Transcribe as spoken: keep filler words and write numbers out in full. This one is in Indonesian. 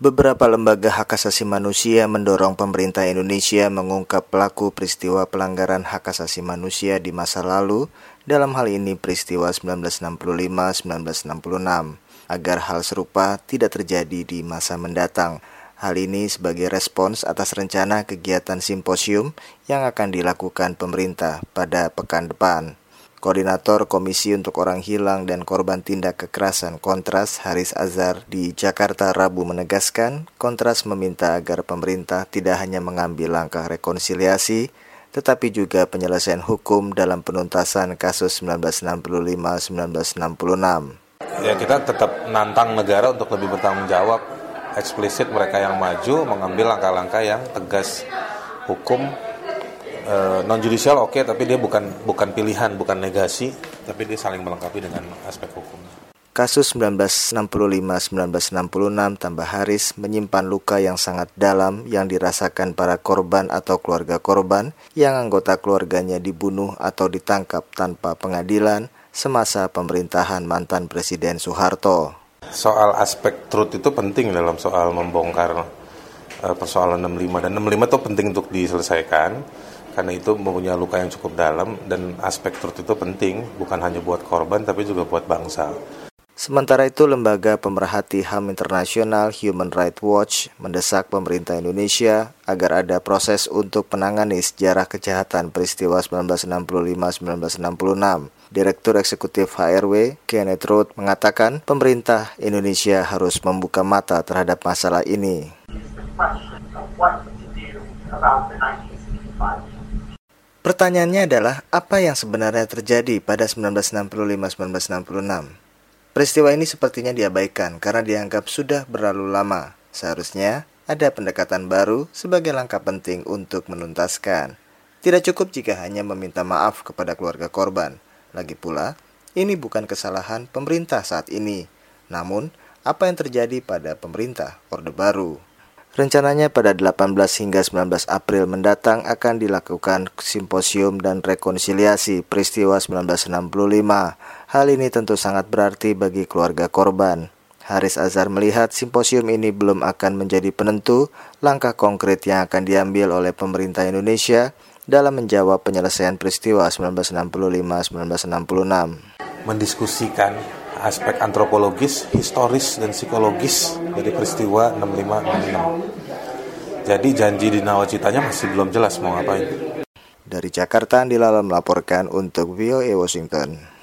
Beberapa lembaga hak asasi manusia mendorong pemerintah Indonesia mengungkap pelaku peristiwa pelanggaran hak asasi manusia di masa lalu, dalam hal ini peristiwa seribu sembilan ratus enam puluh lima sampai seribu sembilan ratus enam puluh enam, agar hal serupa tidak terjadi di masa mendatang. Hal ini sebagai respons atas rencana kegiatan simposium yang akan dilakukan pemerintah pada pekan depan. Koordinator Komisi untuk Orang Hilang dan Korban Tindak Kekerasan Kontras, Haris Azhar, di Jakarta Rabu menegaskan, Kontras meminta agar pemerintah tidak hanya mengambil langkah rekonsiliasi, tetapi juga penyelesaian hukum dalam penuntasan kasus seribu sembilan ratus enam puluh lima sampai seribu sembilan ratus enam puluh enam. Ya, kita tetap menantang negara untuk lebih bertanggung jawab, eksplisit mereka yang maju mengambil langkah-langkah yang tegas hukum. Uh, non-judicial oke, okay, tapi dia bukan bukan pilihan, bukan negasi, tapi dia saling melengkapi dengan aspek hukum. Kasus seribu sembilan ratus enam puluh lima sampai seribu sembilan ratus enam puluh enam tambah Haris menyimpan luka yang sangat dalam yang dirasakan para korban atau keluarga korban yang anggota keluarganya dibunuh atau ditangkap tanpa pengadilan semasa pemerintahan mantan Presiden Soeharto. Soal aspek truth itu penting dalam soal membongkar uh, persoalan enam puluh lima, dan enam puluh lima itu penting untuk diselesaikan. Karena itu mempunyai luka yang cukup dalam, dan aspek truth itu penting bukan hanya buat korban tapi juga buat bangsa. Sementara itu, Lembaga Pemerhati H A M Internasional Human Rights Watch mendesak pemerintah Indonesia agar ada proses untuk menangani sejarah kejahatan peristiwa seribu sembilan ratus enam puluh lima sampai seribu sembilan ratus enam puluh enam. Direktur Eksekutif H R W, Kenneth Roth, mengatakan pemerintah Indonesia harus membuka mata terhadap masalah ini. Pertanyaannya adalah, apa yang sebenarnya terjadi pada seribu sembilan ratus enam puluh lima sampai seribu sembilan ratus enam puluh enam? Peristiwa ini sepertinya diabaikan karena dianggap sudah berlalu lama. Seharusnya ada pendekatan baru sebagai langkah penting untuk menuntaskan. Tidak cukup jika hanya meminta maaf kepada keluarga korban. Lagi pula, ini bukan kesalahan pemerintah saat ini. Namun, apa yang terjadi pada pemerintah Orde Baru? Rencananya pada delapan belas hingga sembilan belas April mendatang akan dilakukan simposium dan rekonsiliasi peristiwa seribu sembilan ratus enam puluh lima. Hal ini tentu sangat berarti bagi keluarga korban. Haris Azhar melihat simposium ini belum akan menjadi penentu langkah konkret yang akan diambil oleh pemerintah Indonesia dalam menjawab penyelesaian peristiwa seribu sembilan ratus enam puluh lima sampai seribu sembilan ratus enam puluh enam. Mendiskusikan aspek antropologis, historis, dan psikologis dari peristiwa enam puluh lima enam puluh enam. Jadi janji di nawacitanya masih belum jelas mau ngapain. Dari Jakarta, Andi Lala melaporkan untuk V O A Washington.